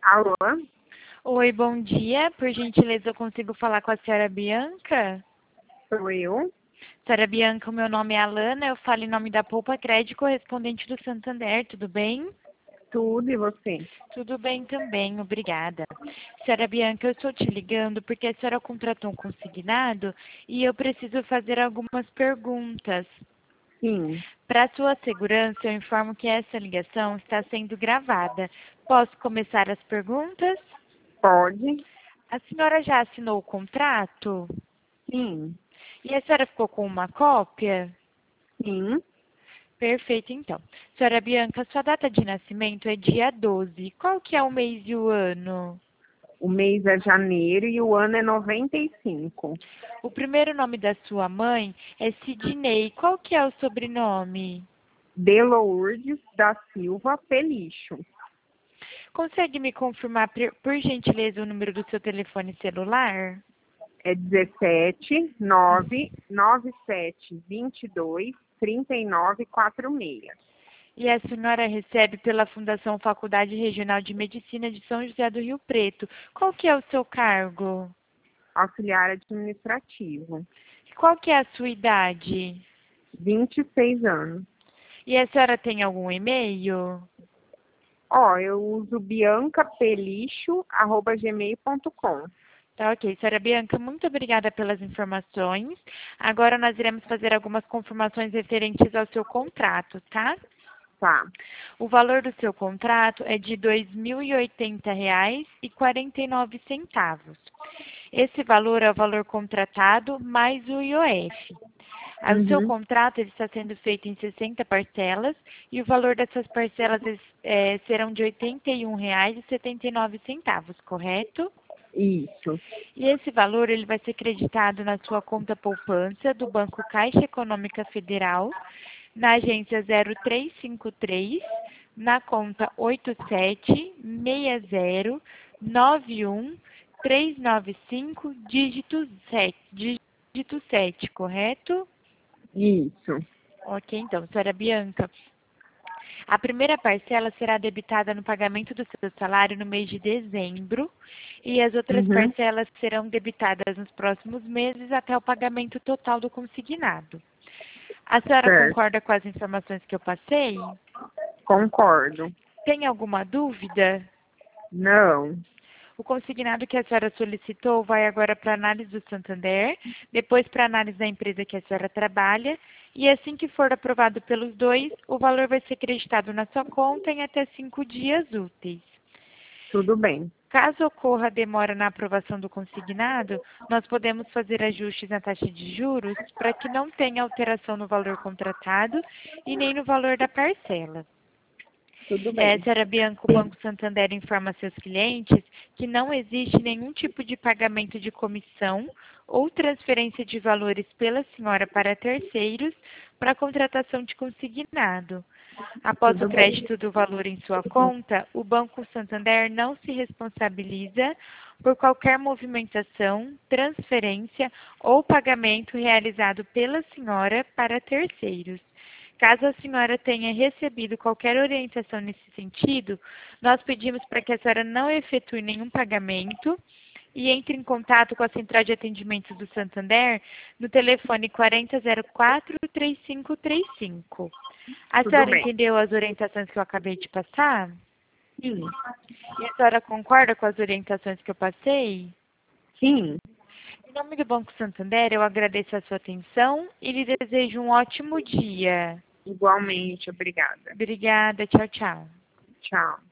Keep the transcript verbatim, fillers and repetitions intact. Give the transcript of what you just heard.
Alô? Oi, bom dia. Por gentileza, eu consigo falar com a senhora Bianca? Sou eu. Senhora Bianca, o meu nome é Alana, eu falo em nome da Poupa Crédito, correspondente do Santander, tudo bem? Tudo, e você? Tudo bem também, obrigada. Senhora Bianca, eu estou te ligando porque a senhora contratou um consignado e eu preciso fazer algumas perguntas. Sim, Para sua segurança, eu informo que essa ligação está sendo gravada. Posso começar as perguntas? pode? A senhora já assinou o contrato? Sim, E a senhora ficou com uma cópia? sim. Perfeito, então. Senhora Bianca, sua data de nascimento é dia doze. Qual que é o mês e o ano? O mês é janeiro e o ano é noventa e cinco. O primeiro nome da sua mãe é Sidney. Qual que é o sobrenome? De Lourdes da Silva Pelixo. Consegue me confirmar, por por gentileza, o número do seu telefone celular? É dezessete, nove, nove sete, vinte e dois, trinta e nove, quarenta e seis. E a senhora recebe pela Fundação Faculdade Regional de Medicina de São José do Rio Preto. Qual que é o seu cargo? Auxiliar administrativo. Qual que é a sua idade? vinte e seis anos. E a senhora tem algum e-mail? Ó, eu uso biancapelixo arroba gmail ponto com. Tá, ok. Senhora Bianca, muito obrigada pelas informações. Agora nós iremos fazer algumas confirmações referentes ao seu contrato, tá? Tá, O valor do seu contrato é de dois mil e oitenta reais e quarenta e nove centavos. Esse valor é o valor contratado mais o I O F. Ah, o seu Uhum. contrato ele está sendo feito em sessenta parcelas e o valor dessas parcelas eh, serão de oitenta e um reais e setenta e nove centavos, correto? Isso. E esse valor ele vai ser creditado na sua conta poupança do Banco Caixa Econômica Federal, na agência zero três cinco três, na conta oito sete seis zero nove um três nove cinco, dígito sete, dígito sete, correto? Isso. Ok, então, senhora Bianca, a primeira parcela será debitada no pagamento do seu salário no mês de dezembro e as outras Uhum. parcelas serão debitadas nos próximos meses até o pagamento total do consignado. A senhora Certo. concorda com as informações que eu passei? Concordo. Tem alguma dúvida? Não. O consignado que a senhora solicitou vai agora para análise do Santander, depois para análise da empresa que a senhora trabalha, e assim que for aprovado pelos dois, o valor vai ser creditado na sua conta em até cinco dias úteis. Tudo bem. Caso ocorra demora na aprovação do consignado, nós podemos fazer ajustes na taxa de juros para que não tenha alteração no valor contratado e nem no valor da parcela. Tudo É, bem. senhora Bianca, o Banco Santander informa a seus clientes que não existe nenhum tipo de pagamento de comissão ou transferência de valores pela senhora para terceiros para a contratação de consignado. Após o Tudo bem. crédito do valor em sua conta, o Banco Santander não se responsabiliza por qualquer movimentação, transferência ou pagamento realizado pela senhora para terceiros. Caso a senhora tenha recebido qualquer orientação nesse sentido, nós pedimos para que a senhora não efetue nenhum pagamento e entre em contato com a Central de Atendimento do Santander no telefone quatro zero zero quatro, três cinco três cinco. A Tudo senhora bem. entendeu as orientações que eu acabei de passar? Sim. E a senhora concorda com as orientações que eu passei? Sim. Em nome do Banco Santander, eu agradeço a sua atenção e lhe desejo um ótimo dia. Igualmente. Obrigada. Obrigada, tchau, tchau. Tchau.